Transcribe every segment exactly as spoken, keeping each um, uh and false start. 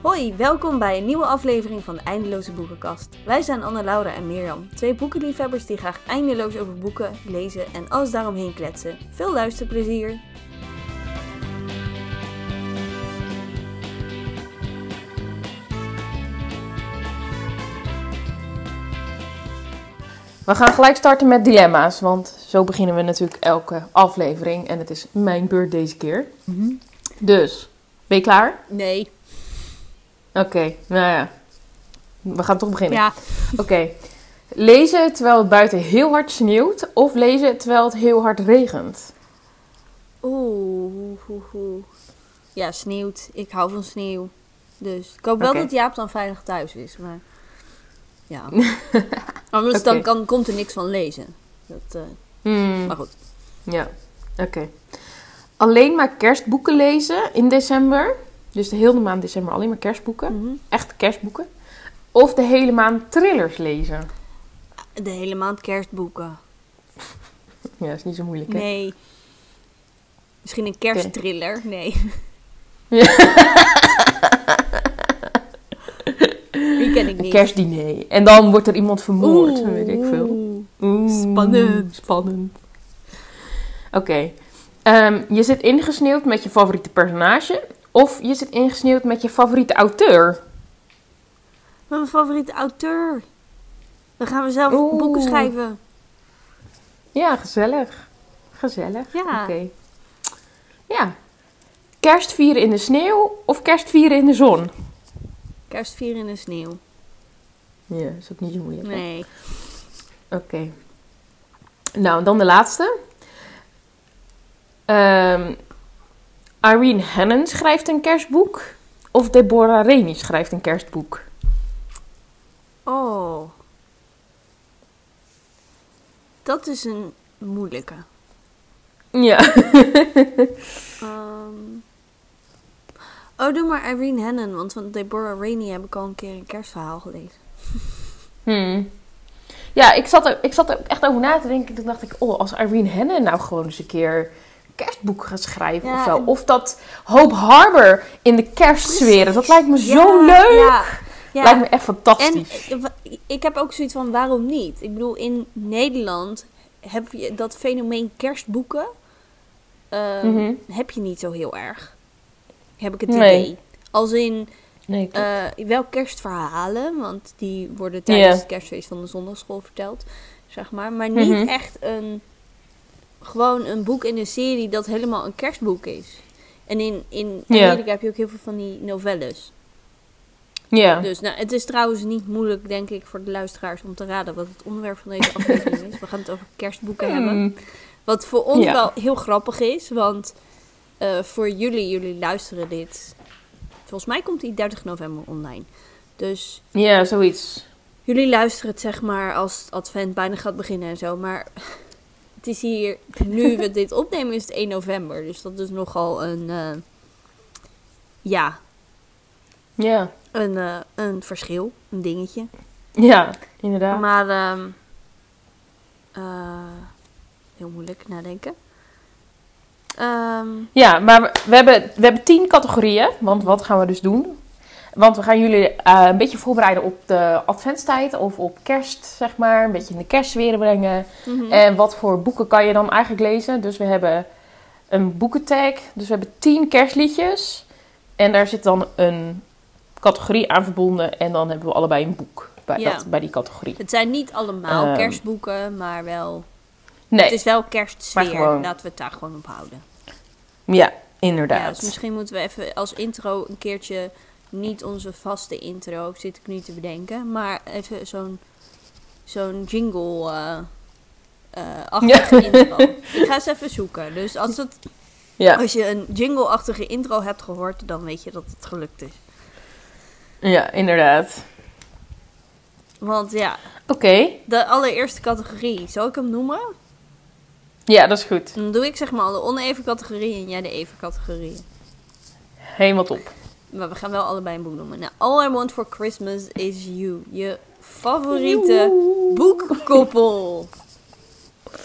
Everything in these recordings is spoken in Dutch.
Hoi, welkom bij een nieuwe aflevering van de Eindeloze Boekenkast. Wij zijn Anne-Laura en Mirjam, twee boekenliefhebbers die graag eindeloos over boeken, lezen en alles daaromheen kletsen. Veel luisterplezier! We gaan gelijk starten met dilemma's, want zo beginnen we natuurlijk elke aflevering. En het is mijn beurt deze keer. Mm-hmm. Dus, ben je klaar? Nee. Oké, okay, nou ja. We gaan toch beginnen. Ja. Oké. Okay. Lezen terwijl het buiten heel hard sneeuwt of lezen terwijl het heel hard regent? Oeh, oeh, oeh. Ja, sneeuwt. Ik hou van sneeuw. Dus ik hoop wel okay. dat Jaap dan veilig thuis is, maar... Ja. Anders okay. dan kan, komt er niks van lezen. Dat, uh... hmm. Maar goed. Ja, oké. Okay. Alleen maar kerstboeken lezen in december. Dus de hele maand december alleen maar kerstboeken. Mm-hmm. Echte kerstboeken. Of de hele maand thrillers lezen. De hele maand kerstboeken. Ja, is niet zo moeilijk, hè? Nee. Misschien een kersttriller? Okay. Nee. Die ken ik niet. Een kerstdiner. En dan wordt er iemand vermoord, oeh, weet ik veel. Oeh, spannend. Spannend. Oké. Okay. Um, je zit ingesneeuwd met je favoriete personage. Of je zit ingesneeuwd met je favoriete auteur. Met mijn favoriete auteur. Dan gaan we zelf oeh. boeken schrijven. Ja, gezellig. Gezellig. Ja. Oké. Okay. Ja. Kerst vieren in de sneeuw of kerst vieren in de zon? Kerst vieren in de sneeuw. Ja, is ook niet zo moeilijk. Nee. Oké. Okay. Nou, dan de laatste. Um, Irene Hannon schrijft een kerstboek. Of Deborah Rainey schrijft een kerstboek. Oh. Dat is een moeilijke. Ja. um. Oh, doe maar Irene Hannon, want van Deborah Rainey heb ik al een keer een kerstverhaal gelezen. Hmm. Ja, ik zat, er, ik zat er echt over na te denken. Toen dacht ik, oh, als Irene Hannon nou gewoon eens een keer kerstboek gaat schrijven ja, of zo. En... Of dat Hope Harbor in de kerstsferen. Dat lijkt me ja, zo leuk. Ja, ja. Lijkt me echt fantastisch. En ik heb ook zoiets van, waarom niet? Ik bedoel, in Nederland heb je dat fenomeen kerstboeken. Uh, mm-hmm. Heb je niet zo heel erg. Heb ik het nee. idee. Als in, nee, uh, wel kerstverhalen, want die worden tijdens yeah. het kerstfeest van de zondagschool verteld, zeg maar. Maar niet mm-hmm. echt een, gewoon een boek in een serie dat helemaal een kerstboek is. En in, in Amerika yeah. heb je ook heel veel van die novelles. Ja. Yeah. Dus nou, het is trouwens niet moeilijk, denk ik, voor de luisteraars om te raden wat het onderwerp van deze aflevering is. We gaan het over kerstboeken mm. hebben. Wat voor ons yeah. wel heel grappig is, want... Uh, voor jullie, jullie luisteren dit. Volgens mij komt die dertig november online. Dus... Ja, zoiets. Jullie luisteren het zeg maar als het advent bijna gaat beginnen en zo. Maar het is hier... Nu we dit opnemen is het één november. Dus dat is nogal een... Uh, ja. Ja. Een, uh, een verschil. Een dingetje. Ja, inderdaad. Maar... Um, uh, heel moeilijk nadenken. Um, ja, maar we, we, hebben, we hebben tien categorieën. Want wat gaan we dus doen? Want we gaan jullie uh, een beetje voorbereiden op de adventstijd. Of op kerst, zeg maar. Een beetje in de kerstsfeer brengen. Mm-hmm. En wat voor boeken kan je dan eigenlijk lezen? Dus we hebben een boekentag. Dus we hebben tien kerstliedjes. En daar zit dan een categorie aan verbonden. En dan hebben we allebei een boek bij, ja. dat, bij die categorie. Het zijn niet allemaal um, kerstboeken, maar wel... Nee. Het is wel kerstsfeer. Gewoon... Laten we het daar gewoon op houden. Ja, inderdaad. Ja, dus misschien moeten we even als intro een keertje... Niet onze vaste intro, zit ik nu te bedenken. Maar even zo'n, zo'n jingle... Uh, uh, achtige ja. intro. Ik ga eens even zoeken. Dus als, het, ja. als je een jingle-achtige intro hebt gehoord... dan weet je dat het gelukt is. Ja, inderdaad. Want ja... Oké. Okay. De allereerste categorie. Zal ik hem noemen? Ja, dat is goed. Dan doe ik zeg maar alle oneven categorieën en jij de even categorieën. Helemaal top. Maar we gaan wel allebei een boek noemen. Nou, All I Want For Christmas Is You. Je favoriete Oeh. boekkoppel.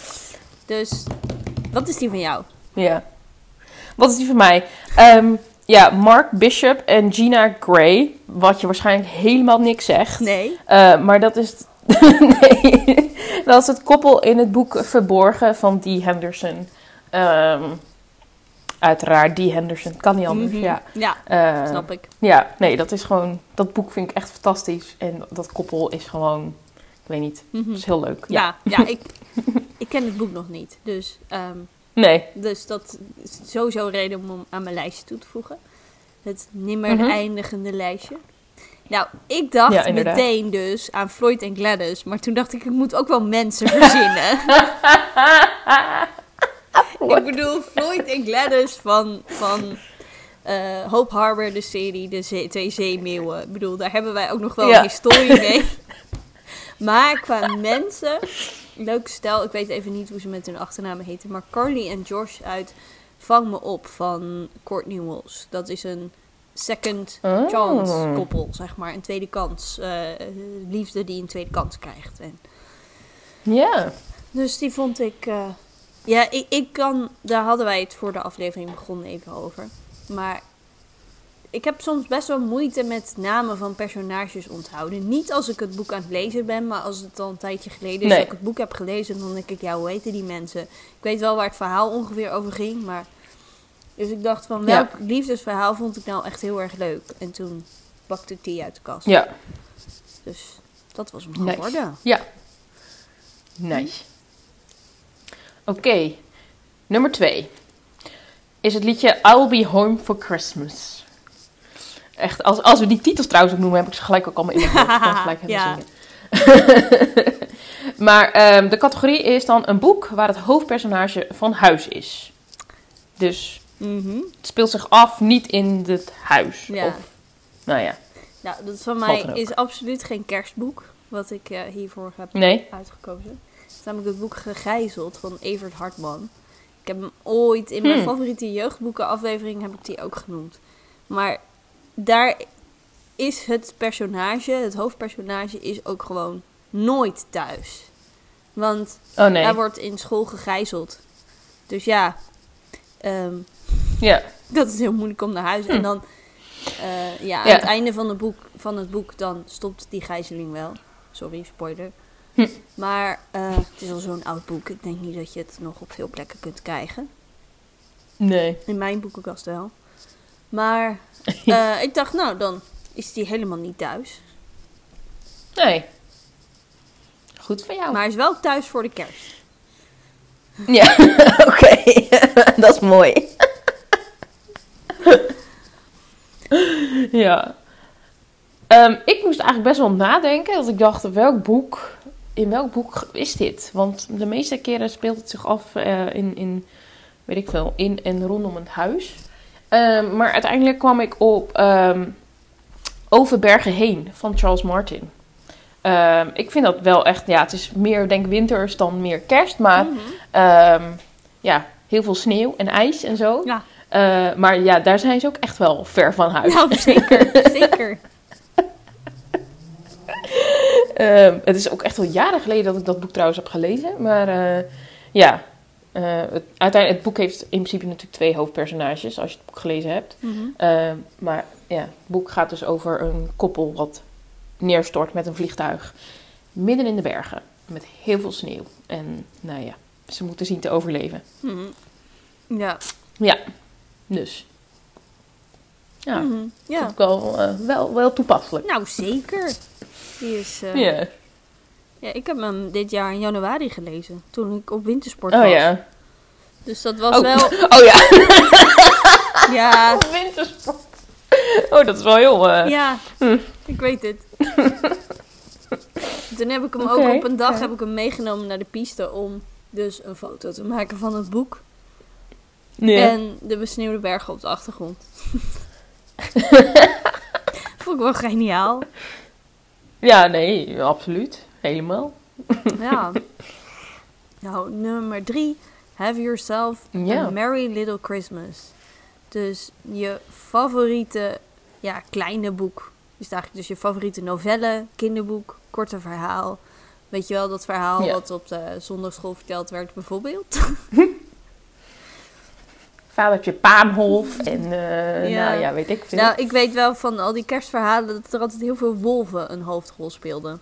Dus, wat is die van jou? Ja. Wat is die van mij? Um, ja, Mark Bishop en Gina Gray. Wat je waarschijnlijk helemaal niks zegt. Nee. Uh, maar dat is... nee. Dat is het koppel in het boek Verborgen van Dee Henderson. Um, uiteraard, Dee Henderson. Kan niet anders, Mm-hmm. ja. Ja, Uh, snap ik. Ja, nee, dat is gewoon... Dat boek vind ik echt fantastisch. En dat koppel is gewoon... Ik weet niet. Mm-hmm. Het is heel leuk. Ja, ja, ja ik, ik ken het boek nog niet. Dus, um, nee. dus dat is sowieso een reden om hem aan mijn lijstje toe te voegen. Het nimmer Mm-hmm. eindigende lijstje. Nou, ik dacht Ja, inderdaad. meteen dus aan Floyd en Gladys. Maar toen dacht ik, ik moet ook wel mensen verzinnen. Ik bedoel, Floyd en Gladys van, van uh, Hope Harbor, de serie, de zee, twee zeemeeuwen. Ik bedoel, daar hebben wij ook nog wel Ja. een historie mee. Maar qua mensen, leuk stel, ik weet even niet hoe ze met hun achternamen heten. Maar Carly en Josh uit Vang Me Op van Courtney Walsh. Dat is een second Oh. chance koppel, zeg maar. Een tweede kans. Uh, liefde die een tweede kans krijgt. En Ja. dus die vond ik... Uh, ja, ik, ik kan... Daar hadden wij het voor de aflevering begonnen even over. Maar ik heb soms best wel moeite met namen van personages onthouden. Niet als ik het boek aan het lezen ben, maar als het al een tijdje geleden is Nee. dat ik het boek heb gelezen, dan denk ik, ja, hoe heten die mensen? Ik weet wel waar het verhaal ongeveer over ging, maar... Dus ik dacht van, welk Ja. liefdesverhaal vond ik nou echt heel erg leuk? En toen bakte ik die uit de kast. Ja. Dus dat was hem Nice. geworden. Ja. Nice. Oké. Okay. Nummer twee. Is het liedje I'll Be Home for Christmas. Echt, als, als we die titels trouwens ook noemen, heb ik ze gelijk ook allemaal in mijn hoofd. Ik kan gelijk helemaal Ja. zingen. Maar um, de categorie is dan een boek waar het hoofdpersonage van huis is. Dus Mm-hmm. het speelt zich af niet in het huis. Ja. Of, nou ja. Nou, dat van Valt mij er ook. is absoluut geen kerstboek, wat ik uh, hiervoor heb Nee. uitgekozen. Het is namelijk het boek Gegijzeld van Evert Hartman. Ik heb hem ooit in mijn Hmm. favoriete jeugdboeken aflevering heb ik die ook genoemd. Maar daar is het personage, het hoofdpersonage, is ook gewoon nooit thuis. Want Oh nee. hij wordt in school gegijzeld. Dus ja, um, Ja. dat is heel moeilijk om naar huis. Hm. En dan, uh, ja, aan Ja. het einde van, de boek, van het boek, dan stopt die gijzeling wel. Sorry, spoiler. Hm. Maar uh, het is al zo'n oud boek. Ik denk niet dat je het nog op veel plekken kunt krijgen. Nee. In mijn boekenkast wel. Maar uh, ik dacht, nou, dan is die helemaal niet thuis. Nee. Goed van jou. Maar hij is wel thuis voor de kerst. Ja, oké. Okay. Dat is mooi. Ja. Um, ik moest eigenlijk best wel nadenken. Dat ik dacht, welk boek... In welk boek is dit? Want de meeste keren speelt het zich af uh, in, in... Weet ik veel. In en rondom het huis. Um, maar uiteindelijk kwam ik op... Um, Over Bergen Heen van Charles Martin. Um, ik vind dat wel echt... Ja, het is meer denk winters dan meer kerst. Maar... Mm-hmm. Um, ja, heel veel sneeuw en ijs en zo. Ja. Uh, maar ja, daar zijn ze ook echt wel ver van huis. Nou, zeker. Zeker. uh, het is ook echt wel jaren geleden dat ik dat boek trouwens heb gelezen. Maar uh, ja, uh, het, uiteindelijk, het boek heeft in principe natuurlijk twee hoofdpersonages als je het boek gelezen hebt. Mm-hmm. Uh, maar ja, het boek gaat dus over een koppel wat neerstort met een vliegtuig. Midden in de bergen. Met heel veel sneeuw. En nou ja, ze moeten zien te overleven. Mm-hmm. Ja. Ja, dus. Ja, Mm-hmm. Ja. vond ik wel, uh, wel, wel toepasselijk. Nou, zeker. Die is... Uh, Ja. Ja, ik heb hem dit jaar in januari gelezen. Toen ik op wintersport Oh was. ja. Dus dat was Oh, wel... oh ja. Ja. Wintersport. Oh, dat is wel heel... Uh... Ja, hm. ik weet het. Toen heb ik hem Okay, ook op een dag okay. heb ik hem meegenomen naar de piste om dus een foto te maken van het boek. Ja. En de besneeuwde bergen op de achtergrond. Vond ik wel geniaal. Ja, nee, absoluut. Helemaal. Ja. Nou, nummer drie. Have yourself Ja. a merry little Christmas. Dus je favoriete, ja, kleine boek. Is eigenlijk dus je favoriete novelle, kinderboek, korte verhaal. Weet je wel, dat verhaal Ja. wat op de zondagschool verteld werd bijvoorbeeld? vadertje Paanhof en uh, ja. nou ja, weet ik veel. Nou, ik weet wel van al die kerstverhalen dat er altijd heel veel wolven een hoofdrol speelden.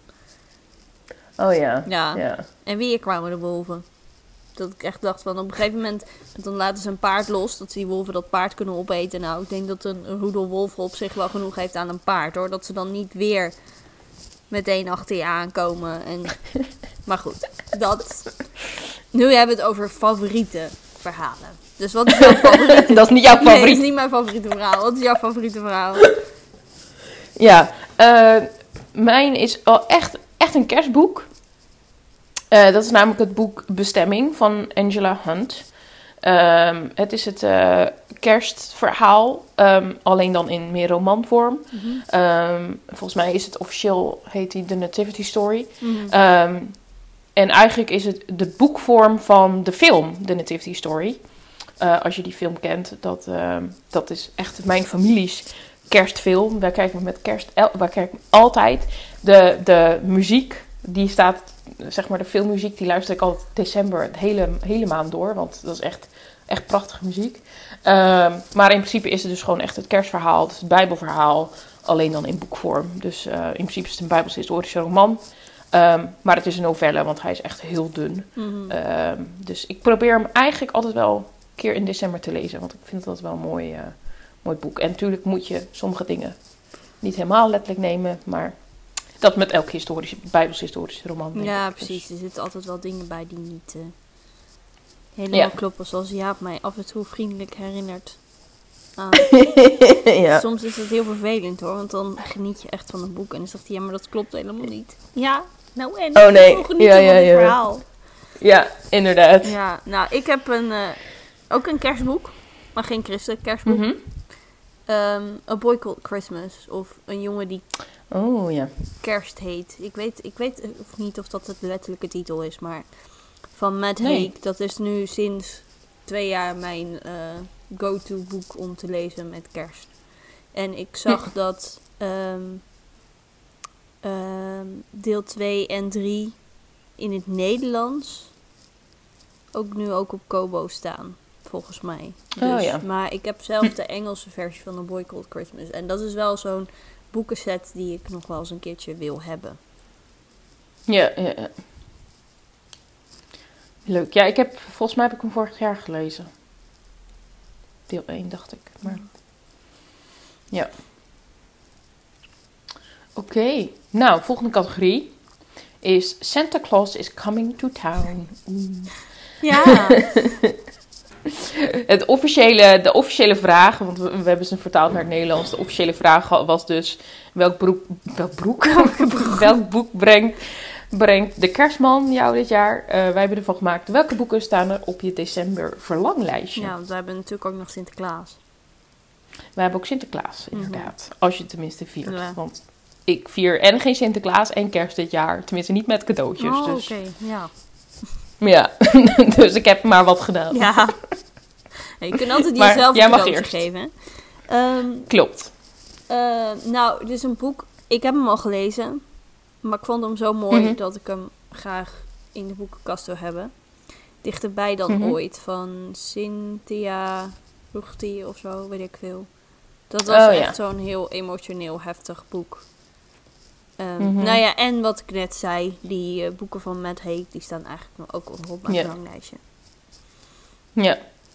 Oh ja. Ja. ja. En weer kwamen de wolven. Dat ik echt dacht van op een gegeven moment, dan laten ze een paard los, dat die wolven dat paard kunnen opeten. Nou, ik denk dat een, een roedel wolven op zich wel genoeg heeft aan een paard, hoor. Dat ze dan niet weer meteen achter je aankomen. En... maar goed, dat... Nu hebben we het over favoriete verhalen. Dus wat is jouw favoriete? Dat is niet jouw favoriet. Nee, dat is niet mijn favoriete verhaal. Wat is jouw favoriete verhaal? Ja, uh, mijn is al echt, echt een kerstboek. Uh, dat is namelijk het boek Bestemming van Angela Hunt. Um, het is het uh, kerstverhaal, um, alleen dan in meer romanvorm. Mm-hmm. Um, volgens mij is het officieel, heet die The Nativity Story. Mm-hmm. Um, en eigenlijk is het de boekvorm van de film The Nativity Story. Uh, als je die film kent, dat, uh, dat is echt mijn families kerstfilm. Wij kijken met kerst, wij kijken altijd. De, de muziek, die staat, zeg maar de filmmuziek, die luister ik altijd december het hele, hele maand door. Want dat is echt, echt prachtige muziek. Uh, maar in principe is het dus gewoon echt het kerstverhaal, het, het Bijbelverhaal, alleen dan in boekvorm. Dus uh, in principe is het een Bijbelse historische roman. Um, maar het is een novelle, want hij is echt heel dun. Mm-hmm. Um, dus ik probeer hem eigenlijk altijd wel een keer in december te lezen. Want ik vind dat wel een mooi, uh, mooi boek. En natuurlijk moet je sommige dingen niet helemaal letterlijk nemen. Maar dat met elke historische, Bijbelse historische roman. Ja, ik. precies. Dus. Er zitten altijd wel dingen bij die niet uh, helemaal ja. kloppen. Zoals Jaap mij af en toe vriendelijk herinnert. Ah. ja. Soms is het heel vervelend, hoor. Want dan geniet je echt van een boek. En dan zegt hij, ja, maar dat klopt helemaal niet. Ja, nou en? Oh nee, ik ja, ja, ja. verhaal. Ja, inderdaad. Ja, nou, ik heb een, uh, ook een kerstboek. Maar geen christelijk kerstboek. Mm-hmm. Um, A Boy Called Christmas. Of een jongen die oh, ja. kerst heet. Ik weet, ik weet of niet of dat het letterlijke titel is. Maar van Matt nee. Haig. Dat is nu sinds twee jaar mijn uh, go-to boek om te lezen met kerst. En ik zag ja. dat... Um, Um, deel twee en drie in het Nederlands ook nu ook op Kobo staan, volgens mij. Dus, oh, ja. Maar ik heb zelf de Engelse versie van A Boy Called Christmas. En dat is wel zo'n boekenset die ik nog wel eens een keertje wil hebben. Ja, ja, ja. Leuk. Ja, ik heb, volgens mij heb ik hem vorig jaar gelezen. Deel één, dacht ik. Maar ja. Oké, okay. Nou, volgende categorie is Santa Claus is coming to town. Oeh. Ja. Het officiële, de officiële vraag, want we, we hebben ze vertaald naar het Nederlands. De officiële vraag was dus, welk, broek, welk, broek, welk boek brengt, brengt de kerstman jou dit jaar? Uh, wij hebben ervan gemaakt, welke boeken staan er op je december verlanglijstje? Ja, want we hebben natuurlijk ook nog Sinterklaas. We hebben ook Sinterklaas, inderdaad. Mm-hmm. Als je het tenminste viert, ja. Want... Ik vier en geen Sinterklaas en kerst dit jaar. Tenminste, niet met cadeautjes. Oh, dus. oké, okay. ja. Ja, dus ik heb maar wat gedaan. Ja. Ja, je kunt altijd jezelf een cadeautje geven. Um, Klopt. Uh, nou, dit is een boek. Ik heb hem al gelezen. Maar ik vond hem zo mooi mm-hmm. dat ik hem graag in de boekenkast wil hebben. Dichterbij dan mm-hmm. ooit. Van Cynthia Ruchti of zo, weet ik veel. Dat was oh, echt ja. zo'n heel emotioneel heftig boek. Um, mm-hmm. Nou ja, en wat ik net zei, die uh, boeken van Matt Haig, die staan eigenlijk ook op mijn ja. verlanglijstje. Ja.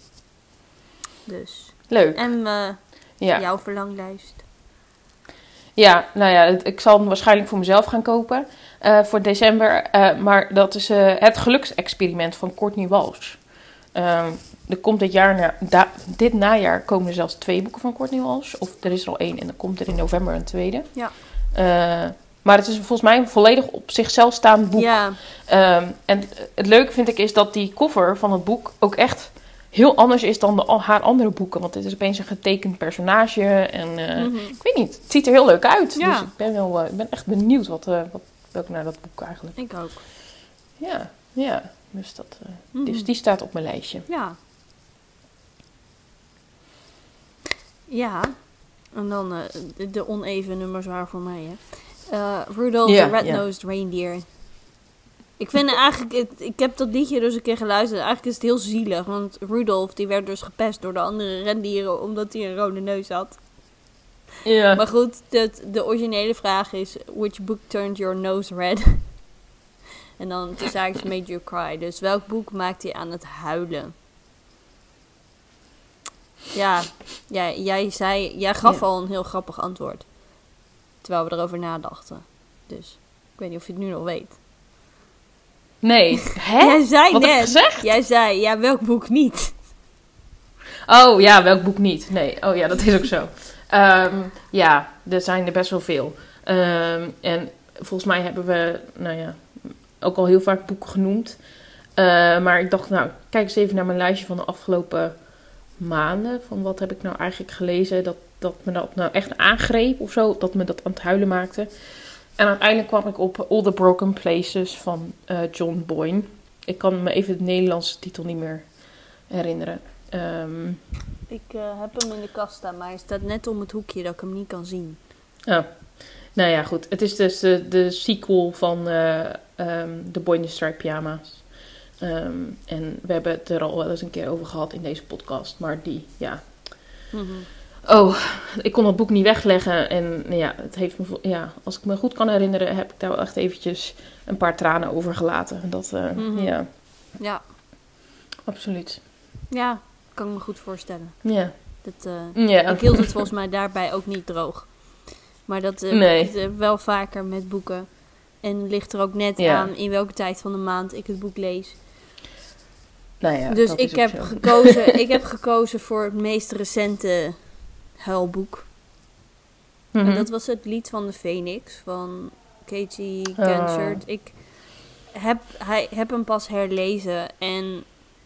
Dus. Leuk. En uh, ja. jouw verlanglijst? Ja, nou ja, het, ik zal hem waarschijnlijk voor mezelf gaan kopen uh, voor december. Uh, maar dat is uh, Het Geluksexperiment van Courtney Walsh. Uh, er komt dit jaar, na, da, dit najaar komen er zelfs twee boeken van Courtney Walsh. Of er is er al één en dan komt er in november een tweede. Ja. Uh, maar het is volgens mij een volledig op zichzelf staand boek. Ja. Um, en het leuke vind ik is dat die cover van het boek ook echt heel anders is dan de, haar andere boeken. Want het is opeens een getekend personage. En uh, mm-hmm. ik weet niet, het ziet er heel leuk uit. Ja. Dus ik ben, wel, uh, ik ben echt benieuwd wat, uh, wat welk naar dat boek eigenlijk. Ik ook. Ja, ja. Dus, dat, uh, mm-hmm. dus die staat op mijn lijstje. Ja. Ja. En dan uh, de, de oneven nummers waren voor mij, hè. Uh, Rudolph yeah, the Red-Nosed yeah. Reindeer. Ik vind eigenlijk, het, ik heb dat liedje dus een keer geluisterd. Eigenlijk is het heel zielig, want Rudolph die werd dus gepest door de andere rendieren omdat hij een rode neus had. Ja. Maar goed, de, de originele vraag is, which book turned your nose red? En dan is eigenlijk made you cry. Dus welk boek maakt je aan het huilen? Ja, ja jij, zei, jij gaf ja. al een heel grappig antwoord. Terwijl we erover nadachten. Dus ik weet niet of je het nu nog weet. Nee. Hè? Jij zei Wat net. heb ik gezegd? Jij zei, ja, welk boek niet? Oh ja, welk boek niet? Nee, oh ja, dat is ook zo. Um, ja, er zijn er best wel veel. Um, en volgens mij hebben we, nou ja, ook al heel vaak boeken genoemd. Uh, maar ik dacht, nou, kijk eens even naar mijn lijstje van de afgelopen maanden. Van wat heb ik nou eigenlijk gelezen dat, dat me dat nou echt aangreep of zo. Dat me dat aan het huilen maakte. En uiteindelijk kwam ik op All the Broken Places van uh, John Boyne. Ik kan me even de Nederlandse titel niet meer herinneren. Um, ik uh, heb hem in de kast staan, maar hij staat net om het hoekje dat ik hem niet kan zien. Oh, nou ja, goed. Het is dus de, de sequel van uh, um, The Boy in the Striped Pyjama's. Um, en we hebben het er al wel eens een keer over gehad in deze podcast. Maar die, ja... Mm-hmm. Oh, ik kon dat boek niet wegleggen. En ja, het heeft me, ja, als ik me goed kan herinneren, heb ik daar wel echt eventjes een paar tranen over gelaten. Dat, uh, mm-hmm. ja. Ja. Absoluut. Ja, kan ik me goed voorstellen. Ja. Dat, uh, ja. Ik hield het volgens mij daarbij ook niet droog. Maar dat uh, nee. ik, uh, wel vaker met boeken. En ligt er ook net ja. aan in welke tijd van de maand ik het boek lees. Nou ja, dus ik heb, gekozen, ik heb gekozen voor het meest recente huilboek. Mm-hmm. En dat was het Lied van de Phoenix van Katie Ganchard. Oh. Ik heb, hij, heb hem pas herlezen en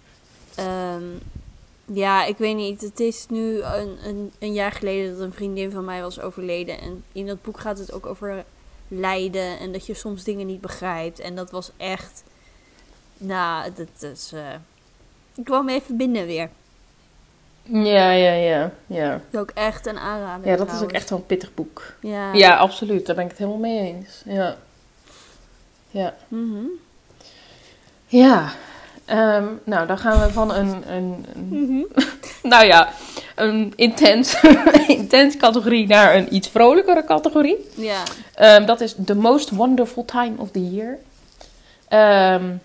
um, ja, ik weet niet. Het is nu een, een, een jaar geleden dat een vriendin van mij was overleden. En in dat boek gaat het ook over lijden en dat je soms dingen niet begrijpt. En dat was echt... Nou, dat is... Uh, ik kwam even binnen weer. Ja, ja, ja. ja. Dat is ook echt een aanrader. Ja, dat trouwens. Is ook echt wel een pittig boek. Ja. Ja, absoluut. Daar ben ik het helemaal mee eens. Ja. Ja. Mm-hmm. Ja. Um, nou, dan gaan we van een... een, een mm-hmm. nou ja, een intens, intens categorie naar een iets vrolijkere categorie. Ja. Um, dat is The Most Wonderful Time of the Year. Um,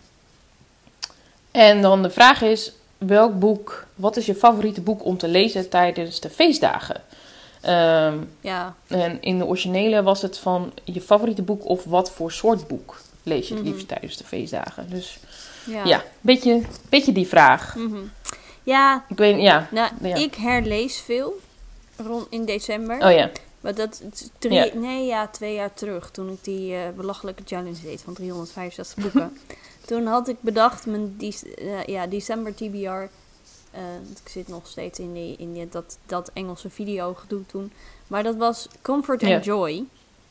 en dan de vraag is, welk boek, wat is je favoriete boek om te lezen tijdens de feestdagen? Um, ja. En in de originele was het van je favoriete boek of wat voor soort boek lees je het liefst mm-hmm. tijdens de feestdagen? Dus ja, ja beetje, beetje die vraag. Mm-hmm. Ja, ik weet, ja. Nou, ja. ik herlees veel rond in december. Oh ja. Maar dat drie, ja. nee, ja, twee jaar terug, toen ik die uh, belachelijke challenge deed van driehonderdvijfenzestig boeken. Toen had ik bedacht, mijn die, uh, ja, december T B R. Uh, ik zit nog steeds in, die, in die, dat, dat Engelse video gedoe toen. Maar dat was Comfort and ja. Joy.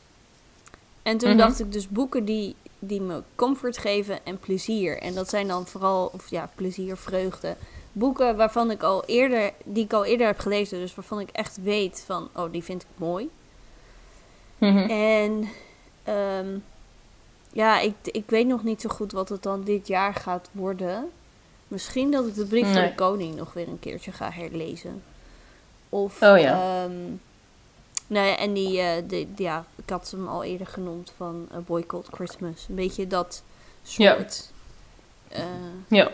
En toen mm-hmm. dacht ik dus boeken die, die me comfort geven en plezier. En dat zijn dan vooral, of ja, plezier, vreugde. Boeken waarvan ik al eerder, die ik al eerder heb gelezen. Dus waarvan ik echt weet van, oh, die vind ik mooi. Mm-hmm. En um, ja, ik, ik weet nog niet zo goed wat het dan dit jaar gaat worden. Misschien dat ik de Brief nee. van de Koning nog weer een keertje ga herlezen. Of, oh ja. Um, nou ja, en die, uh, die, ja, ik had hem al eerder genoemd van A Boy Called Christmas. Een beetje dat soort. Ja. Uh, ja.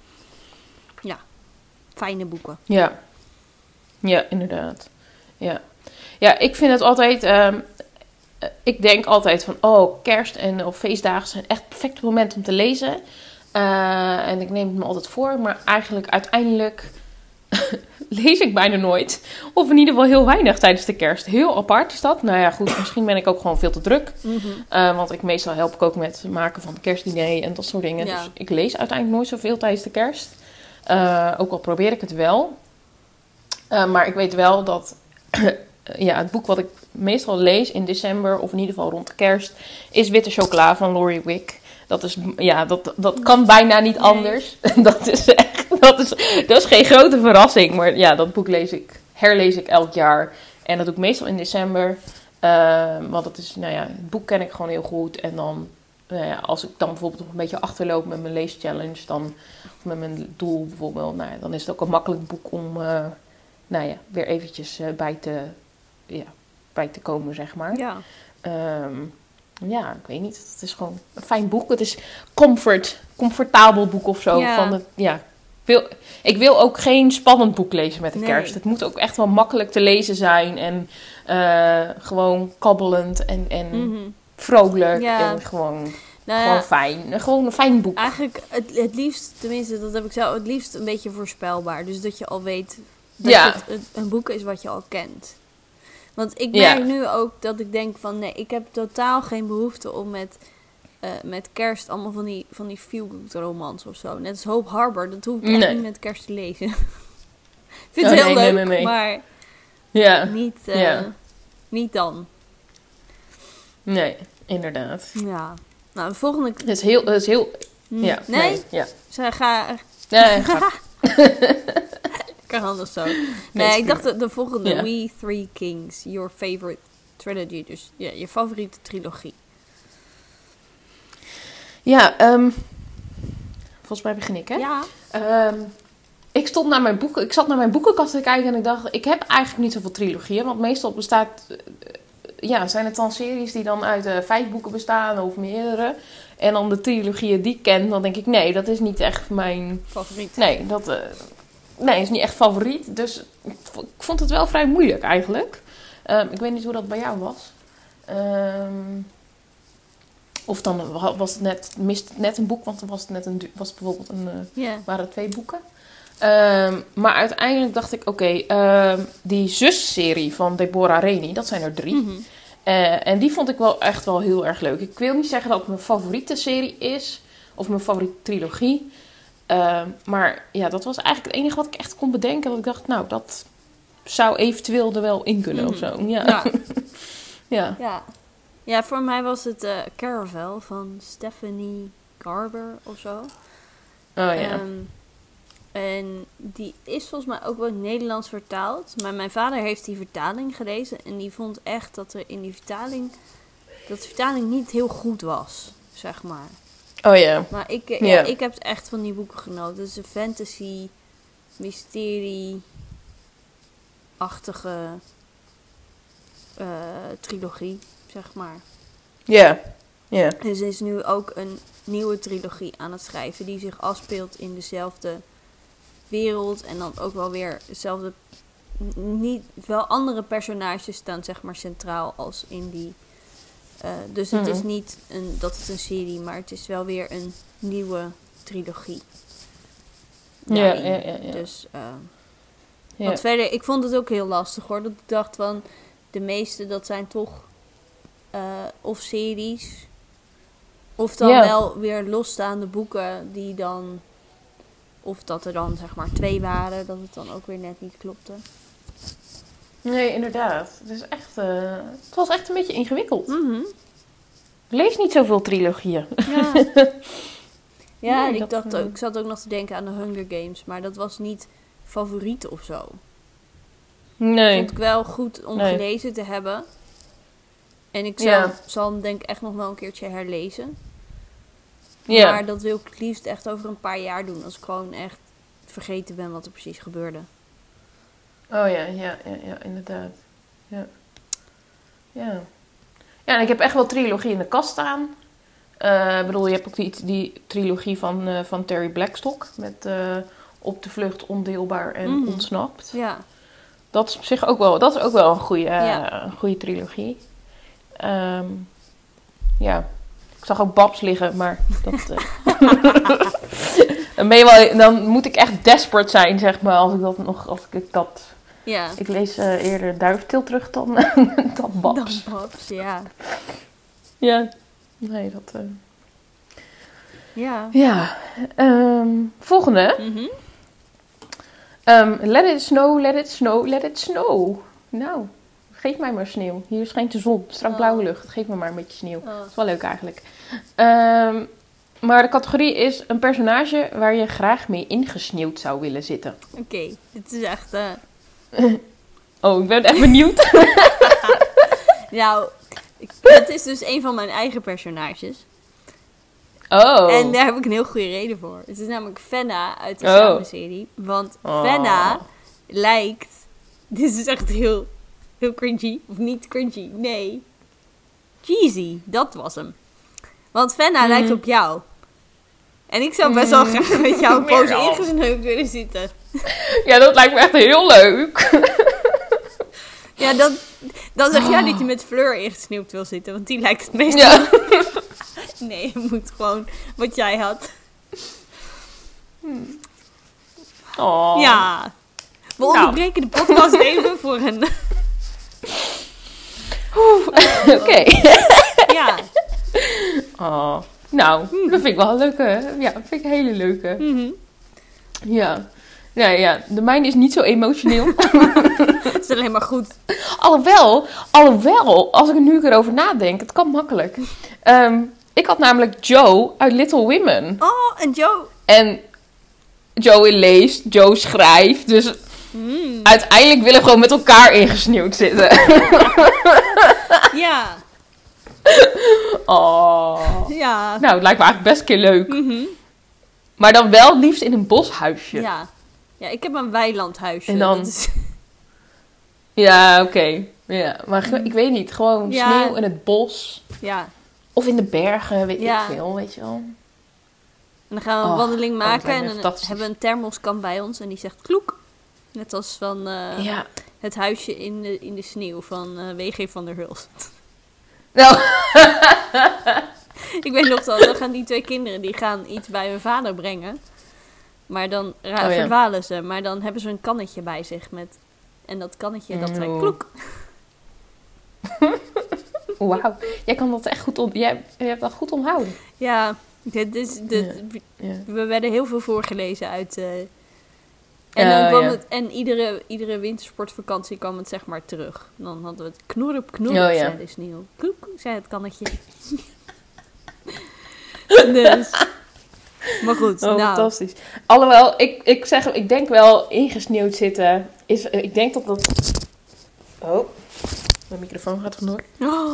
Ja. Fijne boeken. Ja. Ja, inderdaad. Ja. Ja, ik vind het altijd... Um, ik denk altijd van... Oh, kerst en of feestdagen zijn echt perfecte momenten om te lezen. Uh, en ik neem het me altijd voor. Maar eigenlijk uiteindelijk... lees ik bijna nooit. Of in ieder geval heel weinig tijdens de kerst. Heel apart is dat. Nou ja, goed. Misschien ben ik ook gewoon veel te druk. Mm-hmm. Uh, want ik meestal help ik ook met het maken van het kerstdiner en dat soort dingen. Ja. Dus ik lees uiteindelijk nooit zoveel tijdens de kerst. Uh, ook al probeer ik het wel. Uh, maar ik weet wel dat... ja, het boek wat ik meestal lees in december, of in ieder geval rond de kerst, is Witte Chocola van Laurie Wick. Dat is, ja, dat, dat kan bijna niet nee. anders. dat is echt, dat is, dat is geen grote verrassing. Maar ja, dat boek lees ik, herlees ik elk jaar. En dat doe ik meestal in december. Uh, want het is, nou ja, het boek ken ik gewoon heel goed. En dan nou ja, als ik dan bijvoorbeeld nog een beetje achterloop met mijn leeschallenge, dan, of met mijn doel bijvoorbeeld, nou ja, dan is het ook een makkelijk boek om uh, nou ja, weer eventjes uh, bij, te, ja, bij te komen, zeg maar. Ja. Um, ja, ik weet niet. Het is gewoon een fijn boek. Het is comfort, comfortabel boek of zo. Ja. Van het, ja. ik, wil, ik wil ook geen spannend boek lezen met de Nee. kerst. Het moet ook echt wel makkelijk te lezen zijn. En uh, gewoon kabbelend en, en Mm-hmm. vrolijk. Ja. En gewoon, Nou gewoon ja, fijn. Gewoon een fijn boek. eigenlijk het, het liefst, tenminste dat heb ik zelf, het liefst een beetje voorspelbaar. Dus dat je al weet dat Ja. het een, een boek is wat je al kent. Want ik Ja. merk nu ook dat ik denk van nee, ik heb totaal geen behoefte om met, uh, met kerst allemaal van die, van die feel-good romans of zo. Net als Hope Harbor, dat hoef ik echt Nee. niet met kerst te lezen. Ik vind het Oh, heel nee, nee, leuk, nee, nee. maar Ja. niet, uh, Ja. niet dan. Nee, inderdaad. Ja. Nou, de volgende... Het is heel... Het is heel Hm, ja. Nee? Nee. Ja. Ze ga... Nee, ga. Kan anders zo. Nee, Nee, is ik dacht de, de volgende. Ja. We Three Kings. Your favorite trilogy. Dus ja, je favoriete trilogie. Ja, um, volgens mij begin ik, hè? Ja. Um, ik stond naar mijn boeken, ik zat naar mijn boekenkast te kijken en ik dacht, ik heb eigenlijk niet zoveel trilogieën, want meestal bestaat, uh, ja, zijn het dan series die dan uit uh, vijf boeken bestaan of meerdere. En dan de trilogieën die ik ken, dan denk ik, nee, dat is niet echt mijn Favoriet. Nee, dat uh, nee, is niet echt favoriet. Dus ik vond het wel vrij moeilijk eigenlijk. Um, ik weet niet hoe dat bij jou was. Um, Of dan was het net, mist het net een boek, want dan was het net een, was het bijvoorbeeld een, uh, Yeah. waren het twee boeken. Um, maar uiteindelijk dacht ik, oké, okay, um, die zusserie van Deborah Rainey, dat zijn er drie. Mm-hmm. Uh, en die vond ik wel echt wel heel erg leuk. Ik wil niet zeggen dat het mijn favoriete serie is, of mijn favoriete trilogie. Uh, maar ja, dat was eigenlijk het enige wat ik echt kon bedenken. Dat ik dacht, nou, dat zou eventueel er wel in kunnen mm-hmm. of zo. Ja. Ja. ja. ja. Ja, voor mij was het uh, Caravel van Stephanie Garber of zo. Oh ja. Um, en die is volgens mij ook wel in het Nederlands vertaald. Maar mijn vader heeft die vertaling gelezen. En die vond echt dat er in die vertaling... dat de vertaling niet heel goed was, zeg maar. Oh ja. Maar ik, ja, ja. ik heb echt van die boeken genoten. Het is een fantasy, mysterie-achtige uh, trilogie, zeg maar. Ja. Ja. Dus er is nu ook een nieuwe trilogie aan het schrijven die zich afspeelt in dezelfde wereld. En dan ook wel weer dezelfde... Niet, wel andere personages staan zeg maar centraal als in die... Uh, dus het mm-hmm. is niet een, dat het een serie, maar het is wel weer een nieuwe trilogie. Ja, ja, ja, ja. Dus, uh, ja. Want verder, ik vond het ook heel lastig hoor. Dat ik dacht van, de meeste dat zijn toch uh, of series... Of dan ja. wel weer losstaande boeken die dan... Of dat er dan zeg maar twee waren, dat het dan ook weer net niet klopte. Nee, inderdaad. Het is echt, uh, het was echt een beetje ingewikkeld. Mm-hmm. Ik lees niet zoveel trilogieën. Ja, ja nee, ik, dat, dacht uh... ook, ik zat ook nog te denken aan de Hunger Games. Maar dat was niet favoriet of zo. Nee. Vond ik wel goed om nee. gelezen te hebben. En ik zal, ja. zal hem denk ik echt nog wel een keertje herlezen. Ja. Maar dat wil ik het liefst echt over een paar jaar doen. Als ik gewoon echt vergeten ben wat er precies gebeurde. Oh ja, ja, ja, ja, inderdaad. Ja. Ja. Ja, en ik heb echt wel trilogie in de kast staan. Ik uh, bedoel, je hebt ook die, die trilogie van, uh, van Terry Blackstock. Met uh, Op de vlucht, Ondeelbaar en mm. Ontsnapt. Ja. Dat is op zich ook wel, dat is ook wel een goede, uh, ja. een goede trilogie. Um, ja. Ik zag ook Babs liggen, maar dat... Uh, dan, ben je wel, dan moet ik echt desperate zijn, zeg maar, als ik dat nog... Als ik, dat, ja. ik lees uh, eerder Duiventil terug dan, dan Babs. Dan Babs, ja. Ja. Nee, dat... Uh... Ja. Ja. Um, volgende. Mm-hmm. Um, let it snow, let it snow, let it snow. Nou... Geef mij maar sneeuw. Hier schijnt de zon. Strak blauwe lucht. Geef me maar een beetje sneeuw. Oh. Dat is wel leuk eigenlijk. Um, maar de categorie is een personage waar je graag mee ingesneeuwd zou willen zitten. Oké, okay, dit is echt... Uh... Oh, ik ben echt benieuwd. Nou, ik, het is dus een van mijn eigen personages. Oh. En daar heb ik een heel goede reden voor. Het is namelijk Fenna uit de Oh. Samen-serie. Want Oh. Fenna lijkt... Dit is echt heel, heel cringy. Of niet cringy, nee. Cheesy, dat was hem. Want Fenna Mm. lijkt op jou. En ik zou best wel Mm. graag met jou een poos Meer al. ingesneukt willen zitten. Ja, dat lijkt me echt heel leuk. Ja, dan, dan zeg jij dat je met Fleur ingesneeuwd wil zitten. Want die lijkt het meest Ja. Nee, je moet gewoon wat jij had. Oh. Ja. We Nou. onderbreken de podcast even voor een... Oké. Ja. Oh. Nou, dat vind ik wel een leuke. Ja, dat vind ik een hele leuke. Mhm. Ja. Nee, ja, de mijne is niet zo emotioneel. Het is alleen maar goed. alhoewel, alhoewel, als ik er nu erover nadenk, het kan makkelijk. Ehm, ik had namelijk Joe uit Little Women. Oh, en Joe. En Joe leest, Joe schrijft. Dus Mm. uiteindelijk willen we gewoon met elkaar ingesneeuwd zitten. Ja. Oh. Ja. Nou, het lijkt me eigenlijk best een keer leuk. Mhm. Maar dan wel liefst in een boshuisje. Ja. Ja, ik heb een weilandhuisje. En dan- Dat is... Ja, oké. Ja, maar ge- ik weet niet. Gewoon Ja. sneeuw in het bos. Ja. Of in de bergen, weet Ja. ik veel, weet je wel. En dan gaan we een Oh, wandeling oh, dat maken. lijkt me En dan fantastisch. hebben we een thermoskan bij ons. En die zegt kloek. Net als van eh, Ja. het huisje in de, in de sneeuw van eh W G van der Hulst. Nou, Ik weet nog wel, dan gaan die twee kinderen die gaan iets bij hun vader brengen. Maar dan ra- Oh, ja. verdwalen ze. Maar dan hebben ze een kannetje bij zich met... En dat kannetje, dat zei Oh. kloek. wauw. Jij kan dat echt goed on- jij, jij hebt dat goed onthouden. Ja, dit is, dit, Ja. we werden heel veel voorgelezen uit... eh, en, Ja, dan kwam ja. het, en iedere, iedere wintersportvakantie kwam het zeg maar terug. Dan hadden we het knoerp, knoerp, Oh, ja. zei de sneeuw. Kloek, zei het kannetje. Dus... Maar goed, Oh, nou... fantastisch. Alhoewel, ik, ik zeg, ik denk wel ingesneeuwd zitten. Is, ik denk dat dat... Oh, mijn microfoon gaat vandoor. Oh,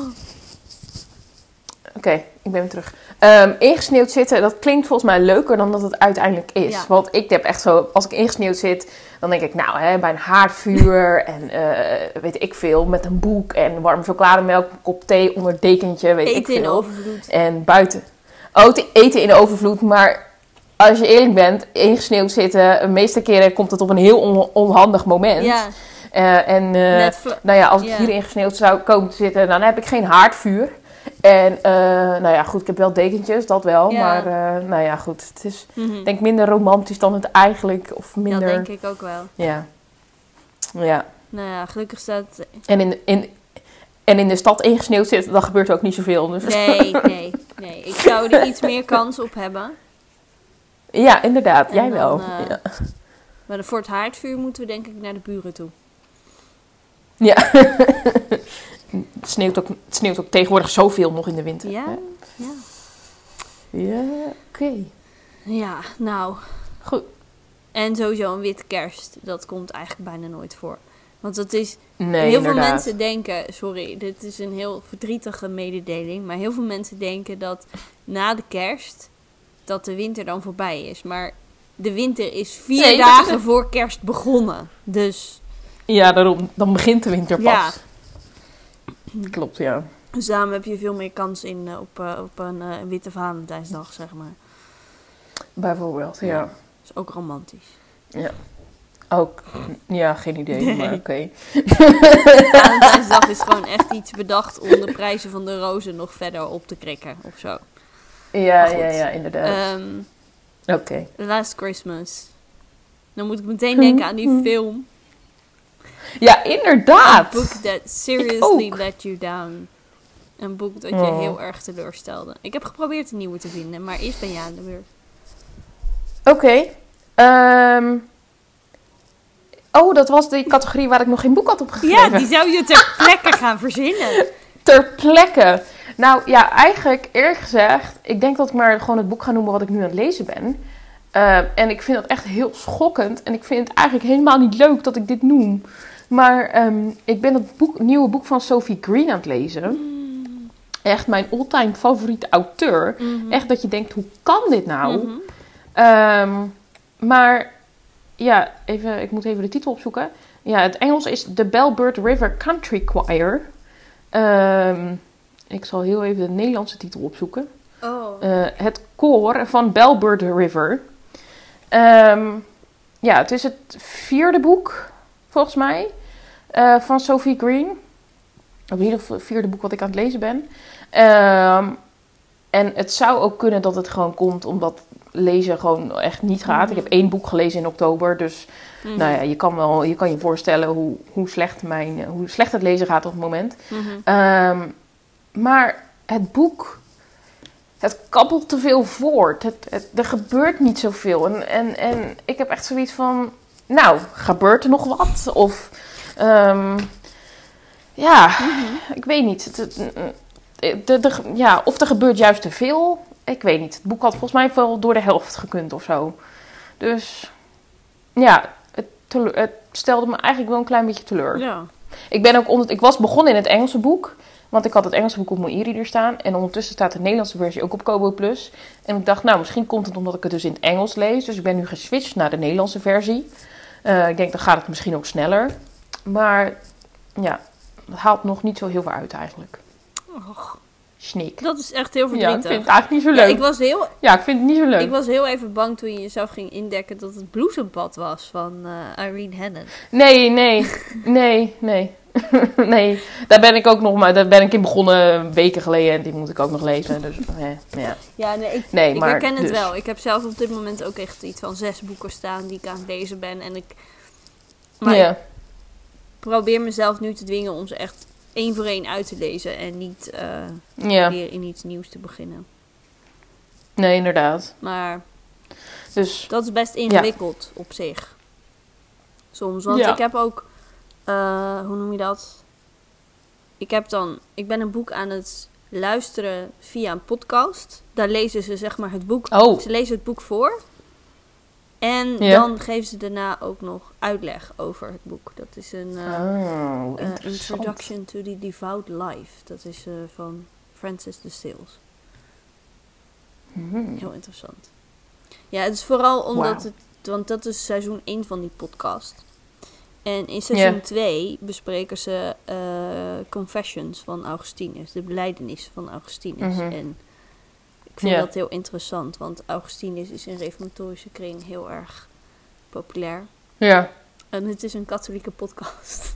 Oké, ik ben weer terug. Ehm, ingesneeuwd zitten, dat klinkt volgens mij leuker dan dat het uiteindelijk is. Ja. Want ik heb echt zo, als ik ingesneeuwd zit, dan denk ik, nou, hè, bij een haardvuur en eh, weet ik veel, met een boek en warme chocolademelk, een kop thee onder een dekentje, weet ik eten in veel. overvloed. En buiten. Oh, te eten in overvloed, maar als je eerlijk bent, ingesneeuwd zitten, de meeste keren komt het op een heel on- onhandig moment. Ja, Eh, en eh, net vla- nou ja, als ik Ja. hier ingesneeuwd zou komen te zitten, dan heb ik geen haardvuur. En eh, nou ja, goed, ik heb wel dekentjes, dat wel. Ja. Maar eh, nou ja, goed, het is Mhm. denk ik minder romantisch dan het eigenlijk, of Ja, minder... denk ik ook wel. Ja. Ja. Nou ja, gelukkig staat... En in, in, en in de stad ingesneeuwd zitten, dan gebeurt er ook niet zoveel. Dus. Nee, nee, nee. Ik zou er iets meer kans op hebben. Ja, inderdaad, En jij dan, wel. eh, Ja. Maar voor het haardvuur moeten we denk ik naar de buren toe. Ja. het, sneeuwt ook, het sneeuwt ook tegenwoordig zoveel nog in de winter. Ja, hè? ja. Ja, oké. Ja, nou. Goed. En sowieso een wit kerst. Dat komt eigenlijk bijna nooit voor. Want dat is... Nee, heel veel inderdaad. mensen denken... Sorry, dit is een heel verdrietige mededeling. Maar heel veel mensen denken dat na de kerst... dat de winter dan voorbij is. Maar de winter is vier Nee, dat dagen is- voor kerst begonnen. Dus Ja, daarom. Dan begint de winter pas. ja. Klopt, ja. Dus daarom heb je veel meer kans in, eh, op, eh, op een eh, witte Valentijnsdag, zeg maar. Bijvoorbeeld, ja. Dat is ook romantisch. Ook, ja, geen idee, Nee. maar oké. Valentijnsdag is gewoon echt iets bedacht om de prijzen van de rozen nog verder op te krikken of zo. Ja, Maar goed. ja, ja, inderdaad. Ehm, Oké. Last Christmas. Dan moet ik meteen denken aan die film. Ja, A inderdaad. book that seriously ook. let you down. Een boek dat je Oh. heel erg teleurstelde. Ik heb geprobeerd een nieuwe te vinden, maar eerst ben jij aan de beurt. Oké. Ehm, oh, dat was de categorie waar ik nog geen boek had opgegeven. Ja, die zou je ter plekke gaan verzinnen. Ter plekke. Nou ja, eigenlijk eerlijk gezegd, ik denk dat ik maar gewoon het boek ga noemen wat ik nu aan het lezen ben. Uh, en ik vind dat echt heel schokkend. En ik vind het eigenlijk helemaal niet leuk dat ik dit noem. Maar um, ik ben het boek, nieuwe boek van Sophie Green aan het lezen. echt mijn all-time favoriete auteur. Mhm. Echt dat je denkt, hoe kan dit nou? Mhm. Um, maar ja, even, ik moet even de titel opzoeken. Ja, het Engels is The Bellbird River Country Choir. Um, ik zal heel even de Nederlandse titel opzoeken. Oh. Uh, het koor van Bellbird River. Um, ja, het is het vierde boek, volgens mij, uh, van Sophie Green. Of in ieder geval het vierde boek wat ik aan het lezen ben. Um, en het zou ook kunnen dat het gewoon komt omdat lezen gewoon echt niet gaat. Mm-hmm. Ik heb één boek gelezen in oktober, dus mm-hmm. nou ja, je kan wel, je kan je voorstellen hoe, hoe, slecht mijn, hoe slecht het lezen gaat op het moment. Mm-hmm. Um, maar het boek, het kabbelt te veel voort. Het, het, er gebeurt niet zoveel. En, en, en ik heb echt zoiets van, nou, gebeurt er nog wat? Of, um, ja, mm-hmm. ik weet niet. Het, het, de, de, ja, of er gebeurt juist te veel. Ik weet niet. Het boek had volgens mij wel door de helft gekund of zo. Dus, ja, het, teleur, het stelde me eigenlijk wel een klein beetje teleur. Ja. Ik, ben ook onder, ik was begonnen in het Engelse boek. Want ik had het Engelse boek op mijn e-reader staan. En ondertussen staat de Nederlandse versie ook op Kobo Plus. En ik dacht, nou, misschien komt het omdat ik het dus in het Engels lees. Dus ik ben nu geswitcht naar de Nederlandse versie. Uh, ik denk, dan gaat het misschien ook sneller. Maar, ja, het haalt nog niet zo heel veel uit eigenlijk. Och. Sneak. Dat is echt heel verdrietig. Ja, ik vind het eigenlijk niet zo leuk. Ja, ik was heel, ja, ik vind het niet zo leuk. Ik was heel even bang toen je jezelf ging indekken dat het Bloesempad was van uh, Irene Hannon. Nee, nee, nee, nee. nee, daar ben ik ook nog maar, daar ben ik in begonnen weken geleden en die moet ik ook nog lezen. Dus, eh, ja. ja, nee, ik, nee, ik maar, herken het dus. wel. Ik heb zelf op dit moment ook echt iets van zes boeken staan die ik aan het lezen ben. En ik, maar ja. ik probeer mezelf nu te dwingen om ze echt één voor één uit te lezen en niet uh, ja. weer in iets nieuws te beginnen. Nee, inderdaad. Maar dus, dat is best ingewikkeld ja. op zich. Soms, want ja. ik heb ook, uh, hoe noem je dat? Ik heb dan, ik ben een boek aan het luisteren via een podcast. Daar lezen ze zeg maar het boek, oh. ze lezen het boek voor. En ja. dan geven ze daarna ook nog uitleg over het boek. Dat is een uh, oh, uh, Introduction to the Devout Life. Dat is uh, van Francis de Sales. Mm-hmm. Heel interessant. Ja, het is vooral omdat wow. het, want dat is seizoen één van die podcast. En in seizoen twee yeah. bespreken ze uh, Confessions van Augustinus, de belijdenis van Augustinus. Mm-hmm. En ik vind yeah. dat heel interessant, want Augustinus is in reformatorische kring heel erg populair. Ja. Yeah. En het is een katholieke podcast.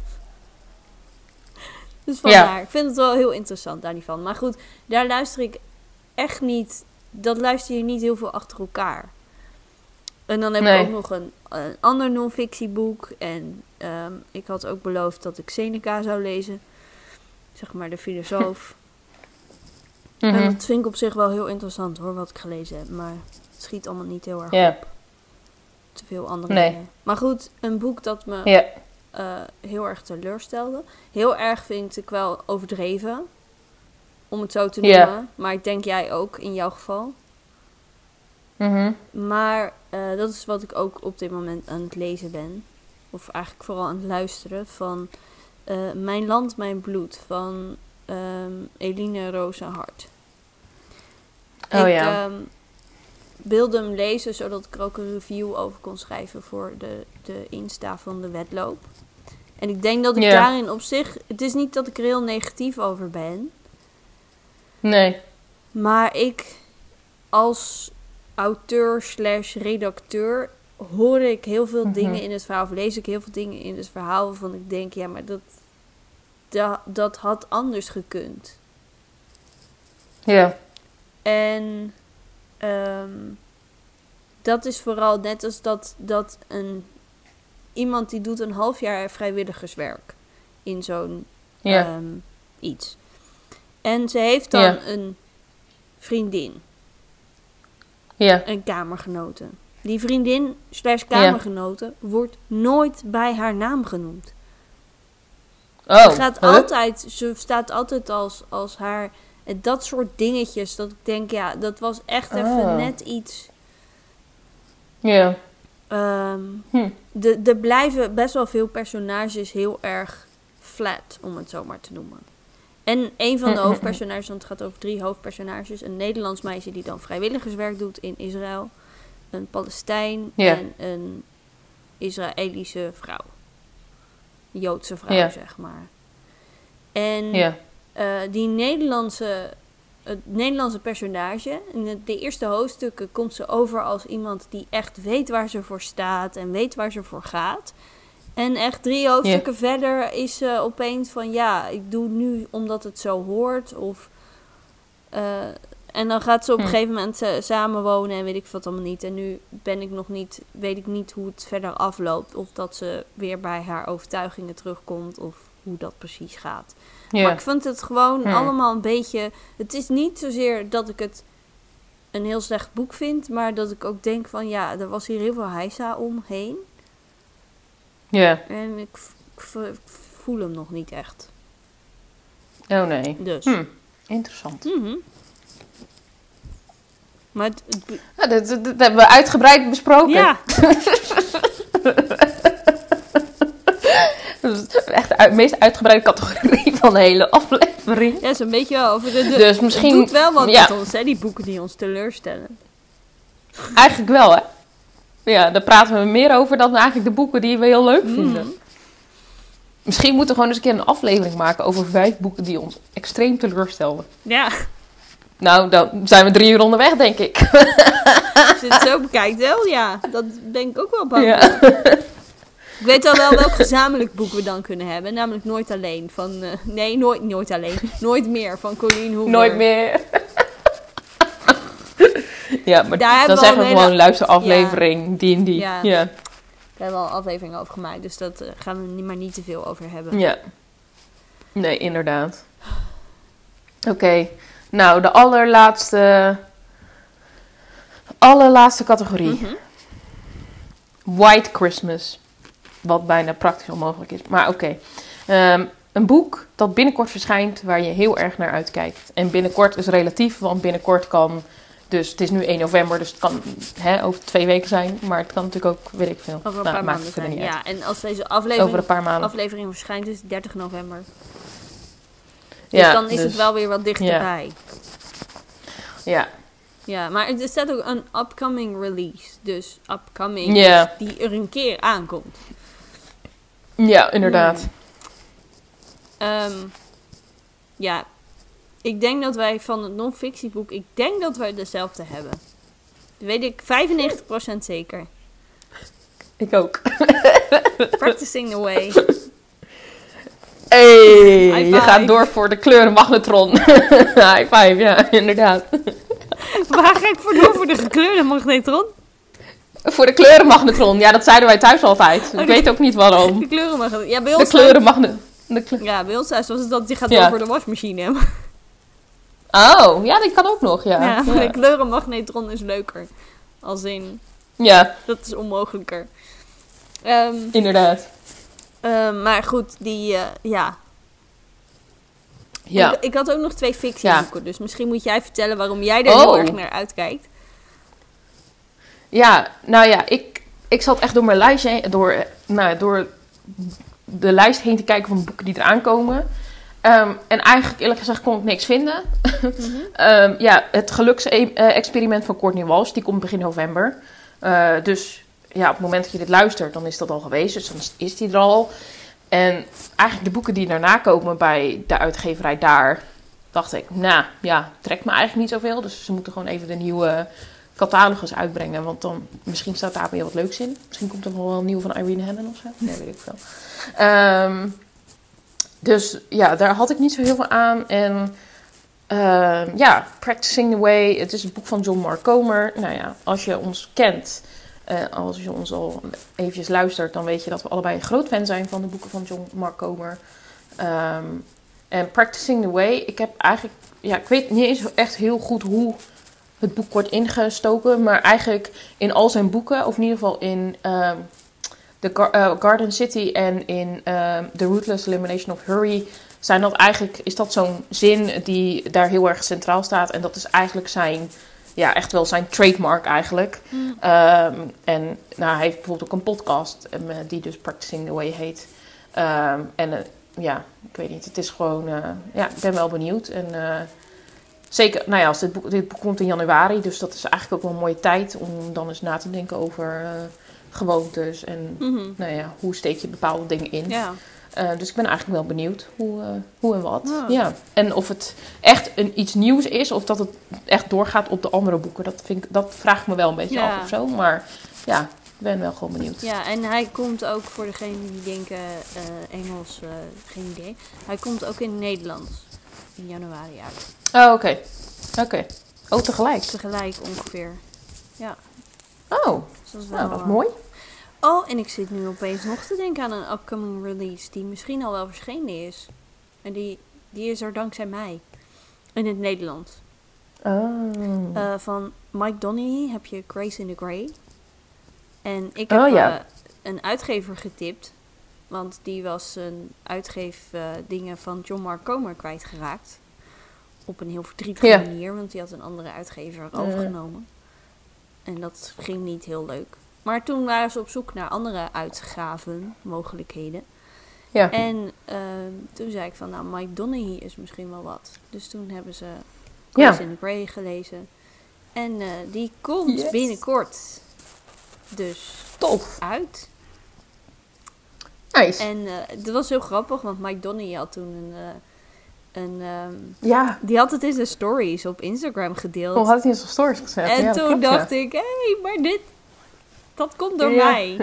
Dus vandaar. Yeah. Ik vind het wel heel interessant, daar niet van. Maar goed, daar luister ik echt niet, dat luister je niet heel veel achter elkaar. En dan heb nee. ik ook nog een, een ander non-fictieboek. En um, ik had ook beloofd dat ik Seneca zou lezen. Zeg maar de filosoof. Mm-hmm. En dat vind ik op zich wel heel interessant hoor, wat ik gelezen heb. Maar het schiet allemaal niet heel erg yeah. op. Te veel andere nee. dingen. Maar goed, een boek dat me yeah. uh, heel erg teleurstelde. Heel erg vind ik wel overdreven. Om het zo te noemen. Yeah. Maar ik denk jij ook, in jouw geval. Mm-hmm. Maar uh, dat is wat ik ook op dit moment aan het lezen ben. Of eigenlijk vooral aan het luisteren. Van uh, Mijn Land, Mijn Bloed. Van um, Eline Rozenhart. Oh ik ja. um, wilde hem lezen zodat ik er ook een review over kon schrijven voor de, de Insta van de wedloop. En ik denk dat ik yeah. daarin op zich... Het is niet dat ik er heel negatief over ben. Nee. Maar ik als auteur slash redacteur hoor ik heel veel mm-hmm. dingen in het verhaal. Of lees ik heel veel dingen in het verhaal waarvan ik denk, ja, maar dat, dat, dat had anders gekund. Ja. En um, dat is vooral net als dat, dat een iemand die doet een half jaar vrijwilligerswerk in zo'n ja. um, iets. En ze heeft dan ja. een vriendin. Ja. Een kamergenote. Die vriendin slash kamergenote ja. wordt nooit bij haar naam genoemd. Oh, ze gaat huh? altijd, ze staat altijd als, als haar, dat soort dingetjes, dat ik denk, ja, dat was echt even oh. net iets. Ja. Um, hm. de, er blijven best wel veel personages heel erg flat, om het zo maar te noemen. En een van de Mm-mm. hoofdpersonages, want het gaat over drie hoofdpersonages. Een Nederlands meisje die dan vrijwilligerswerk doet in Israël. Een Palestijn Ja. en een Israëlische vrouw. Joodse vrouw, Ja. zeg maar. En Ja. eh, die Nederlandse, het Nederlandse personage, in de, de eerste hoofdstukken komt ze over als iemand die echt weet waar ze voor staat en weet waar ze voor gaat. En echt drie hoofdstukken verder is ze opeens van ja, ik doe nu omdat het zo hoort. Of, uh, en dan gaat ze op een Hm. gegeven moment uh, samenwonen en weet ik wat allemaal niet. En nu ben ik nog niet, weet ik niet hoe het verder afloopt. Of dat ze weer bij haar overtuigingen terugkomt of hoe dat precies gaat. Ja. Maar ik vind het gewoon Hm. allemaal een beetje... Het is niet zozeer dat ik het een heel slecht boek vind, maar dat ik ook denk van ja, er was hier heel veel heisa omheen. Ja. En ik, ik, ik voel hem nog niet echt. Oh nee. Dus. Hm. Interessant. Mm-hmm. Maar het, het, Ja, dat, dat, dat hebben we uitgebreid besproken. ja, Dat is echt de uit- meest uitgebreide categorie van de hele aflevering. ja, zo'n beetje wel over de, de Dus misschien... Het doet wel wat ja. met ons, hè, die boeken die ons teleurstellen. Eigenlijk wel, hè? Ja, daar praten we meer over dan eigenlijk de boeken die we heel leuk vinden. Mm. Misschien moeten we gewoon eens een keer een aflevering maken over vijf boeken die ons extreem teleurstelden. Ja, Nou, dan zijn we drie uur onderweg, denk ik. als je het zo bekijkt wel, ja. Dat ben ik ook wel bang Ja. voor. Ik weet al wel welk gezamenlijk boek we dan kunnen hebben. Namelijk Nooit Alleen van... Uh, nee, nooit, nooit Alleen. Nooit Meer van Colleen Hoover. Nooit meer. Ja, maar Daar hebben dan we zeggen al we een gewoon hele- luisteraflevering, die en die. Ja. Ja. Daar hebben we al afleveringen over gemaakt. Dus dat uh, gaan we niet, maar niet te veel over hebben. Ja. Nee, inderdaad. Oké. Okay. Nou, de allerlaatste... Allerlaatste categorie. Mm-hmm. White Christmas. Wat bijna praktisch onmogelijk is. Maar oké. Okay. Um, een boek dat binnenkort verschijnt waar je heel erg naar uitkijkt. En binnenkort is relatief, want binnenkort kan... Dus het is nu één november, dus het kan hè, over twee weken zijn. Maar het kan natuurlijk ook, weet ik veel. Over een nou, paar maakt maanden verder zijn. niet uit. Ja, en als deze aflevering, Over een paar maanden. aflevering verschijnt, is het dertig november. Dus Ja, dan is dus, het wel weer wat dichterbij. Ja. Ja, maar er staat ook een upcoming release. Dus upcoming, Ja. dus die er een keer aankomt. Ja, inderdaad. Hmm. Um, ja, ik denk dat wij van het non-fictieboek, ik denk dat wij dezelfde hebben. Dat weet ik vijfennegentig procent zeker. Ik ook. Practicing the way. Hey, High je five. gaat door voor de kleurenmagnetron. High five, ja, inderdaad. Waar ga ik voor door voor de gekleurde magnetron? Voor de kleurenmagnetron. Ja, dat zeiden wij thuis altijd. Ik die- weet ook niet waarom. De kleurenmagnetron. Ja, bij De ons kleurenmagnetron. De kleur... Ja, bij ons thuis was het dat die gaat Ja. door voor de wasmachine. Oh, ja, die kan ook nog, ja. Ja, Ja, de kleurenmagnetron is leuker. Als in, ja, dat is onmogelijker. Ehm, inderdaad. ehm, maar goed, die, eh, ja. Ja. Ik, ik had ook nog twee fictieboeken, dus misschien moet jij vertellen waarom jij er Oh. heel erg naar uitkijkt. Ja, nou ja, ik, ik zat echt door mijn lijst heen, door, eh, nou, door de lijst heen te kijken van boeken die eraan komen. Um, en eigenlijk eerlijk gezegd kon ik niks vinden. Mm-hmm. um, ja, het geluksexperiment van Courtney Walsh, die komt begin november. Uh, dus ja, op het moment dat je dit luistert, dan is dat al geweest. Dus dan is die er al. En eigenlijk de boeken die daarna komen bij de uitgeverij daar, dacht ik, nou ja, trekt me eigenlijk niet zoveel. Dus ze moeten gewoon even de nieuwe catalogus uitbrengen. Want dan, misschien staat daar weer wat leuks in. Misschien komt er nog wel een nieuwe van Irene Hannon of zo. Nee, weet ik veel. Um, dus ja, daar had ik niet zo heel veel aan. En uh, ja, Practicing the Way. Het is een boek van John Mark Comer. Nou ja, als je ons kent, uh, als je ons al eventjes luistert, dan weet je dat we allebei een groot fan zijn van de boeken van John Mark Comer. Um, en Practicing the Way, ik heb eigenlijk, ja, ik weet niet eens echt heel goed hoe het boek wordt ingestoken, maar eigenlijk in al zijn boeken, of in ieder geval in um, The Gar- uh, Garden City en in um, The Ruthless Elimination of Hurry, zijn dat eigenlijk, is dat zo'n zin die daar heel erg centraal staat. En dat is eigenlijk zijn, ja, echt wel zijn trademark eigenlijk. Mm. Um, en nou, hij heeft bijvoorbeeld ook een podcast um, die dus Practicing the Way heet. Um, en uh, ja, ik weet niet. Het is gewoon, uh, ja, ik ben wel benieuwd. En uh, zeker, nou ja, als dit boek, dit boek komt in januari, dus dat is eigenlijk ook wel een mooie tijd om dan eens na te denken over uh, gewoontes en mm-hmm. nou ja, hoe steek je bepaalde dingen in. Ja. Uh, dus ik ben eigenlijk wel benieuwd hoe, uh, hoe en wat. Ja. Ja. En of het echt een, iets nieuws is of dat het echt doorgaat op de andere boeken. Dat, vind ik, dat vraag ik me wel een beetje ja. af of zo. Maar ja, ik ben wel gewoon benieuwd. Ja, en hij komt ook voor degenen die denken uh, Engels, uh, geen idee. Hij komt ook in het Nederlands in januari uit. Oh, oké. Okay. Oké. Okay. Oh, tegelijk? Tegelijk ongeveer. Ja. Oh, dus dat is wel, nou, dat is mooi. Oh, en ik zit nu opeens nog te denken aan een upcoming release die misschien al wel verschenen is. En die, die is er dankzij mij. In het Nederlands. Oh. Uh, van Mike Donaghy heb je Grace in the Grey. En ik heb oh, ja. uh, een uitgever getipt. Want die was een uitgeef uh, dingen van John Mark Comer kwijtgeraakt. Op een heel verdrietige ja. manier. Want die had een andere uitgever uh. overgenomen. En dat ging niet heel leuk. Maar toen waren ze op zoek naar andere uitgaven, mogelijkheden. Ja. En uh, toen zei ik van, nou, Mike Donaghy is misschien wel wat. Dus toen hebben ze Grace ja. in the Grey gelezen. En uh, die komt yes. binnenkort dus Tof. uit. Nice. En uh, dat was heel grappig, want Mike Donaghy had toen een... Uh, een um, ja. Die had het in zijn stories op Instagram gedeeld. Oh, had hij in zijn stories gezet? En ja, toen klopt, dacht ja. ik, hé, hey, maar dit... Dat komt door ja. mij.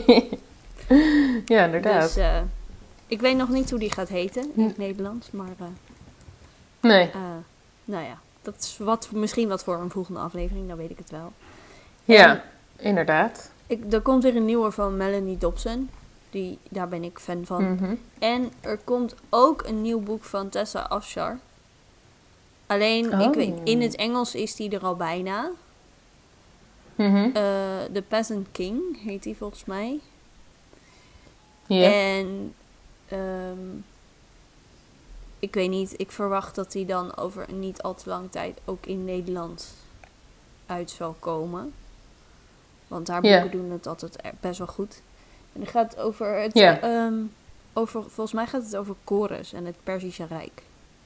Ja, inderdaad. Dus uh, ik weet nog niet hoe die gaat heten in het Nederlands. Maar uh, nee. Uh, nou ja, dat is wat, misschien wat voor een volgende aflevering. Dan weet ik het wel. Ja, en inderdaad. Ik, er komt weer een nieuwe van Melanie Dobson. Die, daar ben ik fan van. Mm-hmm. En er komt ook een nieuw boek van Tessa Afshar. Alleen, oh. ik weet, in het Engels is die er al bijna. Mm-hmm. Uh, The Peasant King heet die volgens mij. Ja. Yeah. En um, ik weet niet, ik verwacht dat die dan over een niet al te lange tijd ook in Nederland uit zal komen. Want haar boeken yeah. doen het altijd best wel goed. En dan gaat het over het yeah. um, over, volgens mij gaat het over Chorus en het Perzische Rijk.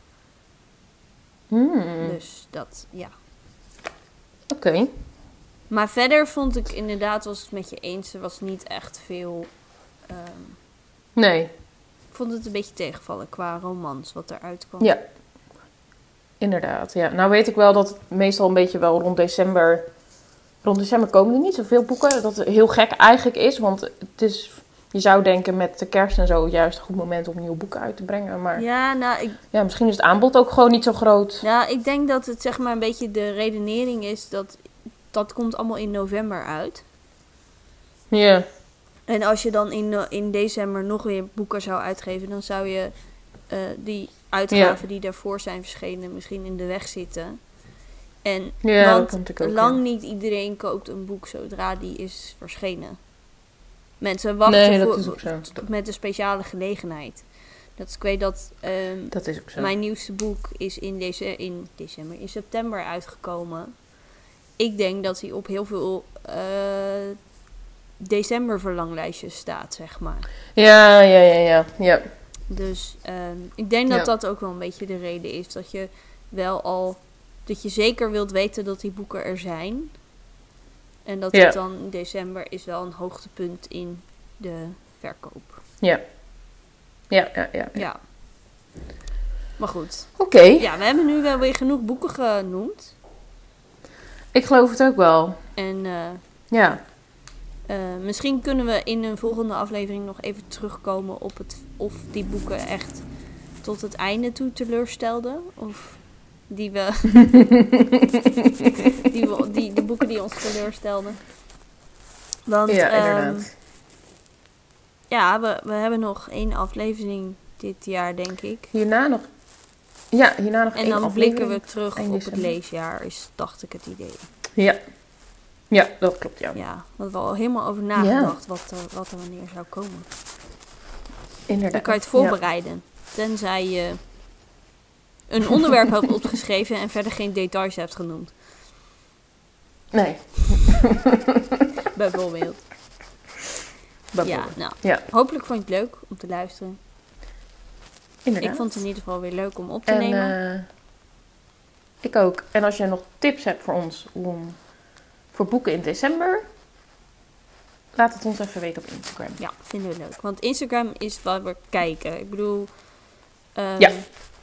Mm. Dus dat, ja. Oké. Okay. Maar verder vond ik inderdaad, was het met je eens, er was niet echt veel... Um, nee. Ik vond het een beetje tegenvallen qua romans, wat eruit kwam. Ja. Inderdaad, ja. Nou weet ik wel dat het meestal een beetje wel rond december... Rond december komen er niet zoveel boeken. Dat heel gek eigenlijk is, want het is... Je zou denken met de kerst en zo juist een goed moment om nieuwe boeken uit te brengen. Maar ja, nou, ik... ja, misschien is het aanbod ook gewoon niet zo groot. Ja, ik denk dat het zeg maar een beetje de redenering is dat... Dat komt allemaal in november uit. Ja. Yeah. En als je dan in, in december nog weer boeken zou uitgeven... dan zou je uh, die uitgaven yeah. die daarvoor zijn verschenen... misschien in de weg zitten. En yeah, want ook, lang ja. niet iedereen koopt een boek zodra die is verschenen. Mensen wachten nee, voor, dat is ook zo. met een speciale gelegenheid. Dat is, ik weet dat, um, dat is ook zo. Mijn nieuwste boek is in, deze, in december, in september uitgekomen... Ik denk dat hij op heel veel uh, december verlanglijstjes staat, zeg maar. Ja, ja, ja, ja. ja. Dus um, ik denk dat ja. dat ook wel een beetje de reden is. Dat je wel al... Dat je zeker wilt weten dat die boeken er zijn. En dat ja. het dan in december is wel een hoogtepunt in de verkoop. Ja. Ja, ja, ja. Ja. Maar goed. Oké. Okay. Ja, we hebben nu wel weer genoeg boeken genoemd. Ik geloof het ook wel. En uh, ja. Uh, misschien kunnen we in een volgende aflevering nog even terugkomen op het of die boeken echt tot het einde toe teleurstelden. Of die we... die, we die, de boeken die ons teleurstelden. Want ja, um, inderdaad. Ja, we, we hebben nog één aflevering dit jaar, denk ik. Hierna nog... Ja, hierna nog en één dan aflevering. blikken we terug op het leesjaar, is, dacht ik, het idee. Ja. Ja, dat klopt, ja. Ja, we hebben al helemaal over nagedacht ja. wat, er, wat er wanneer zou komen. Inderdaad. Dan kan je het voorbereiden. Ja. Tenzij je een onderwerp hebt opgeschreven en verder geen details hebt genoemd. Nee. Bijvoorbeeld. Bijvoorbeeld. Ja, nou. Ja. Hopelijk vond je het leuk om te luisteren. inderdaad. Ik vond het in ieder geval weer leuk om op te en, nemen. Uh, ik ook. En als je nog tips hebt voor ons om, voor boeken in december, laat het ons even weten op Instagram. Ja, vinden we leuk. Want Instagram is waar we kijken. Ik bedoel... Um, ja.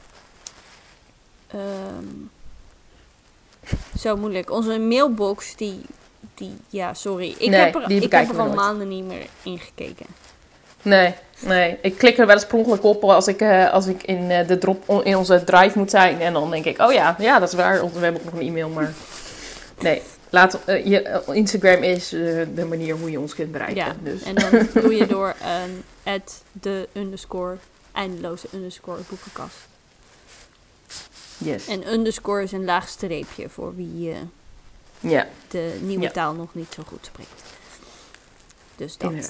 Um, zo moeilijk. Onze mailbox, die... die ja, sorry. Ik nee, heb er, ik heb er al nooit. maanden niet meer in gekeken. Nee, nee. Ik klik er wel eens per ongeluk op als ik, uh, als ik in, uh, de drop, in onze drive moet zijn. En dan denk ik, oh ja, ja, dat is waar. We hebben ook nog een e-mail, maar... Nee, laat, uh, je, Instagram is uh, de manier hoe je ons kunt bereiken. Ja, dus. en dan doe je door een um, at de underscore eindeloze underscore boekenkast. Yes. En underscore is een laag streepje voor wie uh, ja. de nieuwe ja. taal nog niet zo goed spreekt. Dus dat.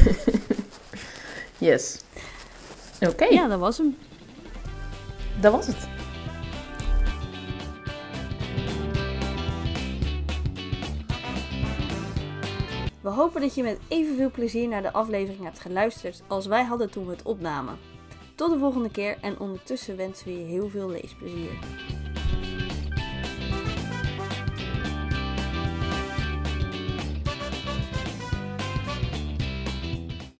Yes. Oké. Okay. Ja, dat was hem. Dat was het. We hopen dat je met evenveel plezier naar de aflevering hebt geluisterd als wij hadden toen we het opnamen. Tot de volgende keer en ondertussen wensen we je heel veel leesplezier.